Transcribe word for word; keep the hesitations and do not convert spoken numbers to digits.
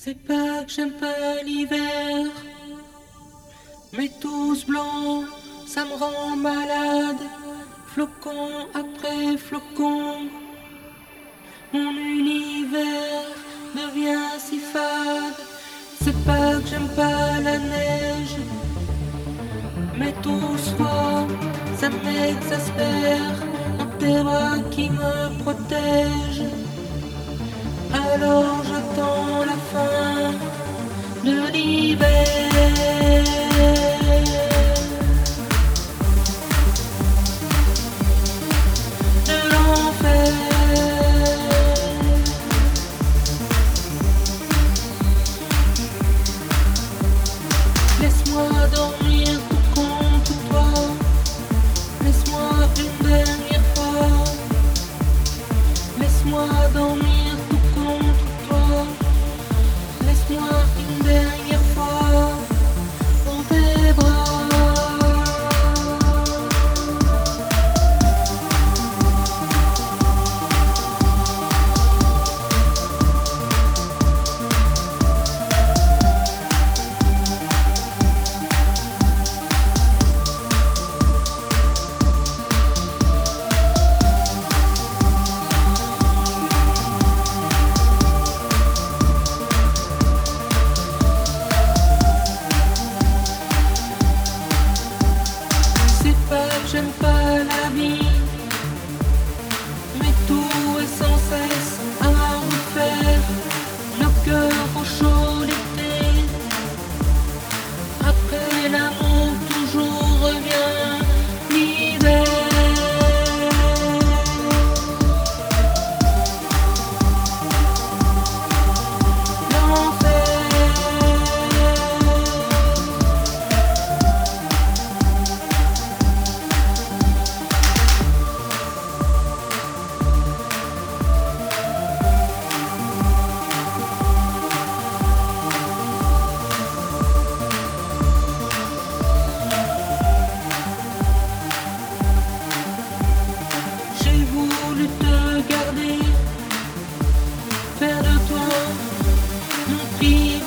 C'est pas que j'aime pas l'hiver, mais tous blancs, ça me rend malade. Flocon après flocon, mon univers devient si fade. C'est pas que j'aime pas la neige, mais tous froid, ça m'exaspère. Un terrain qui me protège, alors j'attends la fin de l'hiver. De l'enfer. Laisse-moi dormir tout contre toi. Laisse-moi une dernière fois. Laisse-moi dormir tout contre toi. Laisse-moi une dernière fois dans tes bras. C'est pas que j'aime pas la vie, mais tout est sans cesse à refaire. Le cœur au chaud l'été, après l'amour toujours revient l'hiver. L'enfer. J'ai voulu te garder, faire de toi mon prix.